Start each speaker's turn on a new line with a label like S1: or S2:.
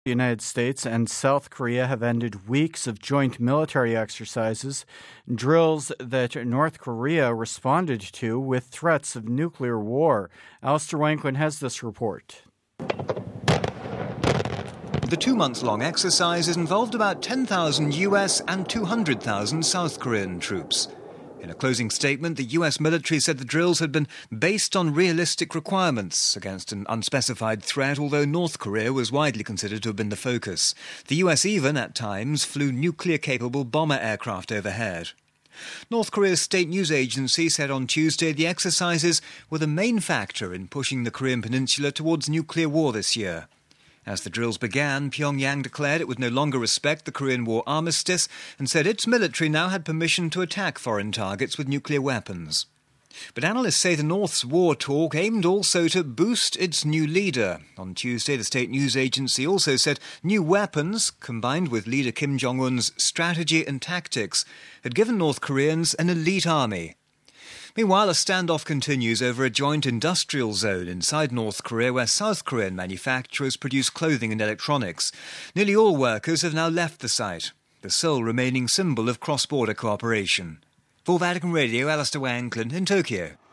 S1: The United States and South Korea have ended weeks of joint military exercises, drills that North Korea responded to with threats of nuclear war. Alistair Wanklin has this report.
S2: The 2-month-long exercises involved about 10,000 US and 200,000 South Korean troops. In a closing statement, the US military said the drills had been based on realistic requirements against an unspecified threat, although North Korea was widely considered to have been the focus. The US even, at times, flew nuclear-capable bomber aircraft overhead. North Korea's state news agency said on Tuesday the exercises were the main factor in pushing the Korean peninsula towards nuclear war this year. As the drills began, Pyongyang declared it would no longer respect the Korean War armistice and said its military now had permission to attack foreign targets with nuclear weapons. But analysts say the North's war talk aimed also to boost its new leader. On Tuesday, the state news agency also said new weapons, combined with leader Kim Jong-un's strategy and tactics, had given North Koreans an elite army. Meanwhile, a standoff continues over a joint industrial zone inside North Korea where South Korean manufacturers produce clothing and electronics. Nearly all workers have now left the site, the sole remaining symbol of cross-border cooperation. For Vatican Radio, Alistair Wanklin in Tokyo.